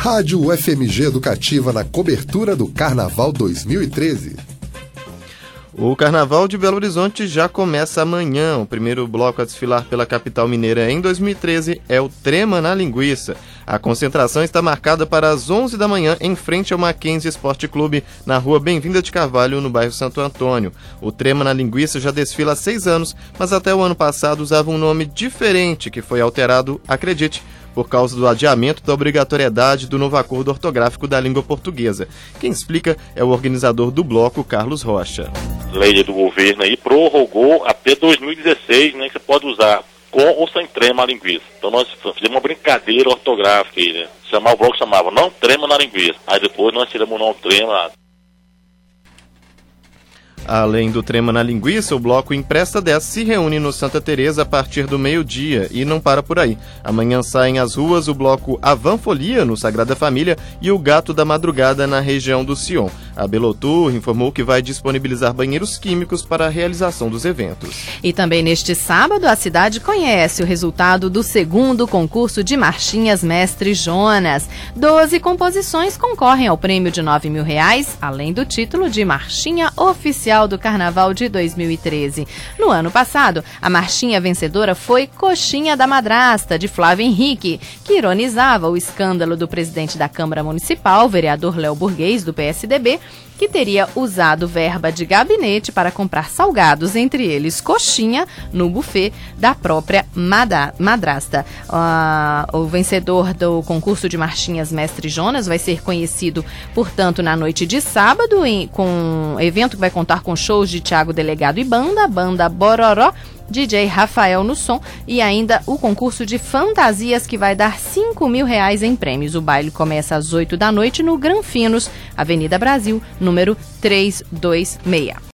Rádio UFMG Educativa na cobertura do Carnaval 2013. O Carnaval de Belo Horizonte já começa amanhã. O primeiro bloco a desfilar pela capital mineira em 2013 é o Trema na Linguiça. A concentração está marcada para as 11 da manhã em frente ao Mackenzie Esporte Clube, na rua Bem-vinda de Carvalho, no bairro Santo Antônio. O Trema na Linguiça já desfila há 6 anos, mas até o ano passado usava um nome diferente, que foi alterado, acredite, por causa do adiamento da obrigatoriedade do novo acordo ortográfico da língua portuguesa. Quem explica é o organizador do bloco, Carlos Rocha. Lei do governo aí prorrogou até 2016, né, que você pode usar com ou sem trema na linguiça. Então nós fizemos uma brincadeira ortográfica aí, né? O bloco chamava Não Trema na Linguiça. Aí depois nós tiramos o Não Trema. Além do Trema na Linguiça, o bloco Empresta 10 se reúne no Santa Teresa a partir do meio-dia e não para por aí. Amanhã saem às ruas o bloco Avanfolia, no Sagrada Família, e o Gato da Madrugada, na região do Sion. A Belotur informou que vai disponibilizar banheiros químicos para a realização dos eventos. E também neste sábado, a cidade conhece o resultado do segundo concurso de marchinhas Mestre Jonas. 12 composições concorrem ao prêmio de R$ 9.000, além do título de Marchinha Oficial do Carnaval de 2013. No ano passado, a marchinha vencedora foi Coxinha da Madrasta, de Flávio Henrique, que ironizava o escândalo do presidente da Câmara Municipal, vereador Léo Burguês, do PSDB, que teria usado verba de gabinete para comprar salgados, entre eles coxinha, no buffet da própria madrasta. O vencedor do concurso de marchinhas Mestre Jonas vai ser conhecido, portanto, na noite de sábado, com um evento que vai contar com shows de Thiago Delegado e banda Bororó, DJ Rafael no som, e ainda o concurso de fantasias, que vai dar R$ 5.000 em prêmios. O baile começa às 8 da noite no Granfinos, Avenida Brasil, número 326.